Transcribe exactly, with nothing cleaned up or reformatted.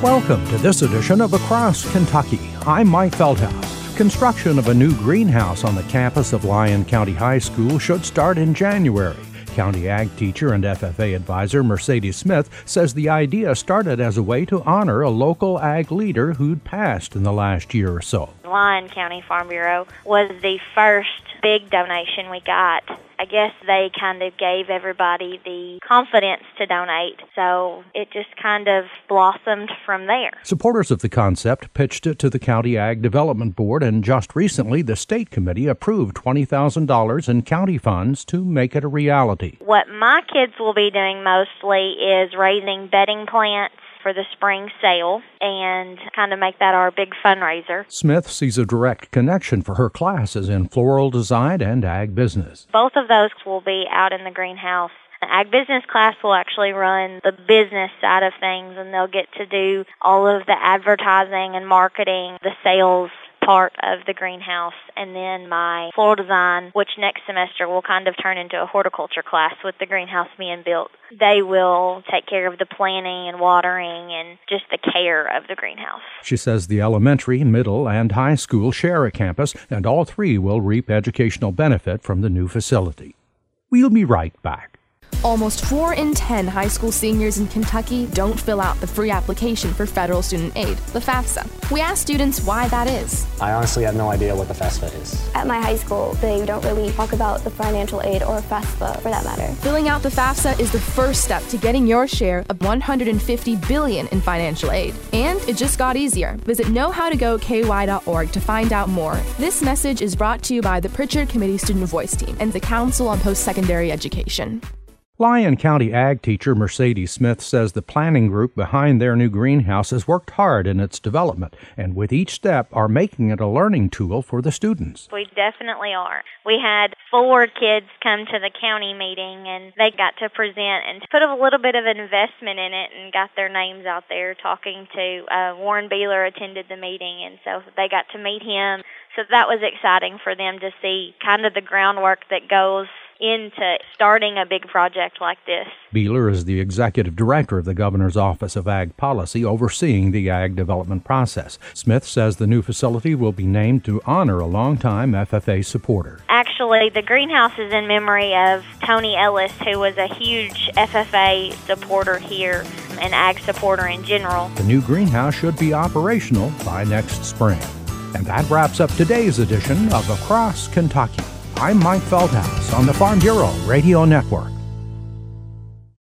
Welcome to this edition of Across Kentucky. I'm Mike Feldhaus. Construction of a new greenhouse on the campus of Lyon County High School should start in January. County Ag teacher and F F A advisor Mercedes Smith says the idea started as a way to honor a local ag leader who'd passed in the last year or so. Lyon County Farm Bureau was the first big donation we got. I guess they kind of gave everybody the confidence to donate, so it just kind of blossomed from there. Supporters of the concept pitched it to the County Ag Development Board, and just recently the State Committee approved twenty thousand dollars in county funds to make it a reality. What my kids will be doing mostly is raising bedding plants for the spring sale and kind of make that our big fundraiser. Smith sees a direct connection for her classes in floral design and ag business. Both of those will be out in the greenhouse. The ag business class will actually run the business side of things, and they'll get to do all of the advertising and marketing, the sales part of the greenhouse. And then my floral design, which next semester will kind of turn into a horticulture class with the greenhouse being built. They will take care of the planting and watering and just the care of the greenhouse. She says the elementary, middle, and high school share a campus, and all three will reap educational benefit from the new facility. We'll be right back. Almost four in ten high school seniors in Kentucky don't fill out the free application for federal student aid, the FAFSA. We asked students why that is. I honestly have no idea what the FAFSA is. At my high school, they don't really talk about the financial aid or FAFSA for that matter. Filling out the FAFSA is the first step to getting your share of one hundred fifty billion dollars in financial aid. And it just got easier. Visit know how to go k y dot org to find out more. This message is brought to you by the Pritchard Committee Student Voice Team and the Council on Post-Secondary Education. Lyon County Ag teacher Mercedes Smith says the planning group behind their new greenhouse has worked hard in its development, and with each step are making it a learning tool for the students. We definitely are. We had four kids come to the county meeting, and they got to present and put a little bit of an investment in it and got their names out there talking to uh, Warren Beeler attended the meeting, and so they got to meet him. So that was exciting for them to see kind of the groundwork that goes into starting a big project like this. Beeler is the executive director of the Governor's Office of Ag Policy, overseeing the ag development process. Smith says the new facility will be named to honor a longtime F F A supporter. Actually, the greenhouse is in memory of Tony Ellis, who was a huge F F A supporter here and ag supporter in general. The new greenhouse should be operational by next spring. And that wraps up today's edition of Across Kentucky. I'm Mike Feldhaus on the Farm Bureau Radio Network.